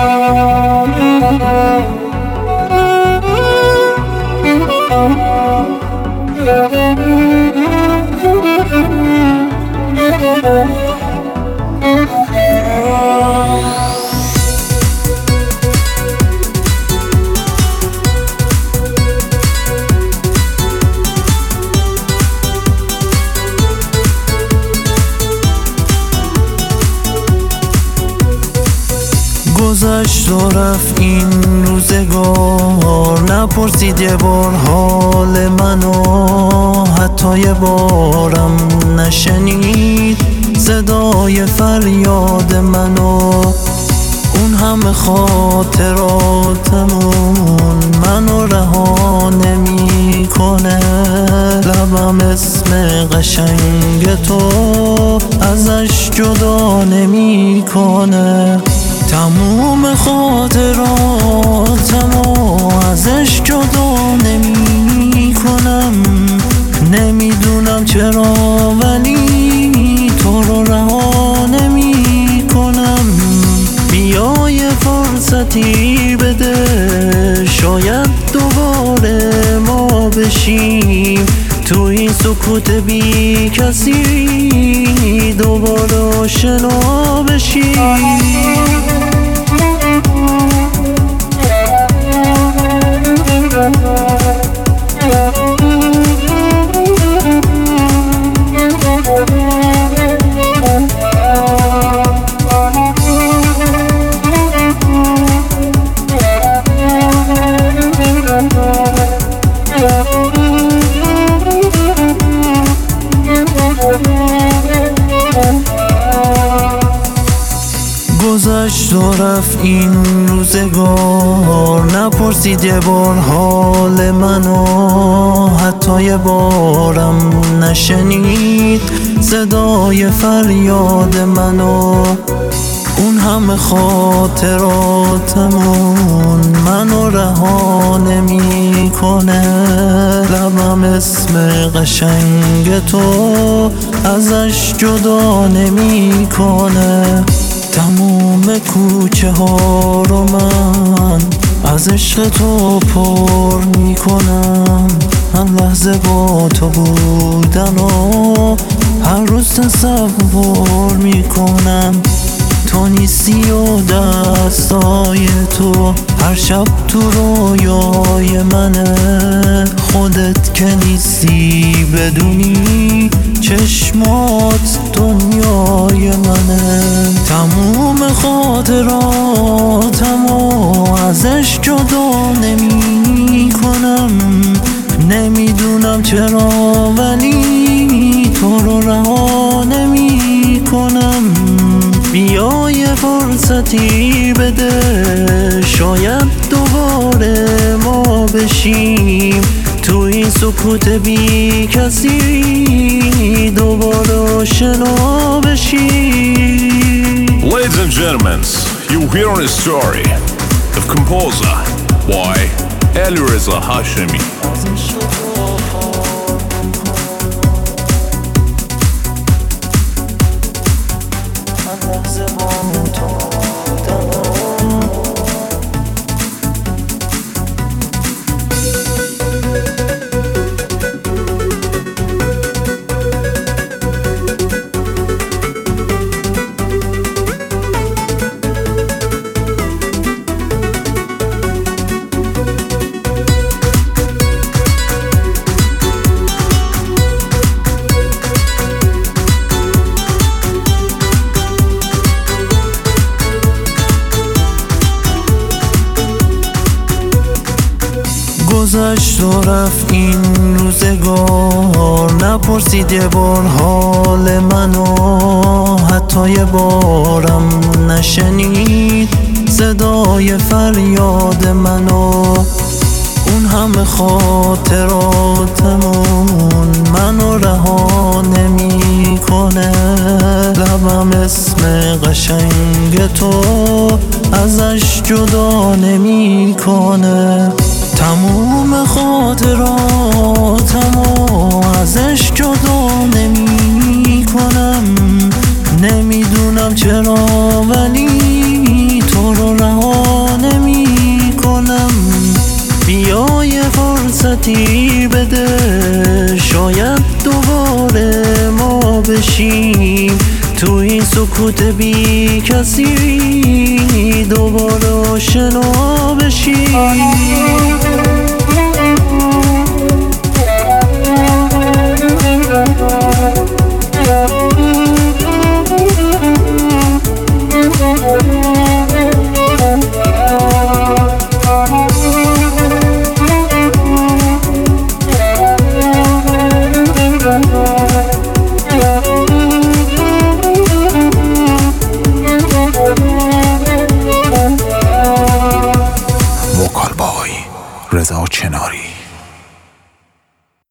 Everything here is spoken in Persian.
گذشت و رفت این روزگار، نپرسید یه بار حال منو، حتی یه بارم نشنید صدای فریاد منو. اون همه خاطراتمون منو رها نمی کنه، لبم اسم قشنگ تو ازش جدا نمی کنه. تموم خاطراتمو ازش جدا نمی کنم، نمیدونم چرا ولی تو رو رها نمی کنم. بیا یه فرصتی بده، شاید دوباره ما بشیم تو این سکوت بی کسی، دوباره آشنا بشیم. گذشت و رفت این روزگار، نپرسید یه بار حال منو، حتی یه بارم نشنید صدای فریاد منو. اون همه خاطراتمون منو رها نمی کنه، لبم اسم قشنگ تو ازش جدا نمی کنه. تموم کوچه ها رو من از عشق تو پر می کنم، هر لحظه با تو بودن و هر روز تصور می کنم. تو نیستی و دستای تو هر شب تو رویای منه، خودت که نیستی بدونی چشمات دنیای منه. تموم خاطراتمو ازش جدا نمی کنم، نمیدونم چرا ولی تو رو رها نمی کنم. بیا یه فرصتی بده، شاید دوباره ما بشیم تو این سکوت بی کسی، دوباره آشنا بشیم. Ladies and gentlemen, you hear a story of composer by Alireza Hashemi. گذشت و رفت این روزگار، نپرسید یه بار حال منو، حتی یه بارم نشنید صدای فریاد منو. اون همه خاطراتمون منو رها نمی کنه، لبم اسم قشنگ تو ازش جدا نمی کنه. تموم خاطراتمو ازش جدا نمی کنم، نمیدونم چرا ولی تو رو رها فرصتی بده، شاید دوباره ما بشیم تو این سکوت بی کسی، دوباره آشنا بشیم. رضا چناری.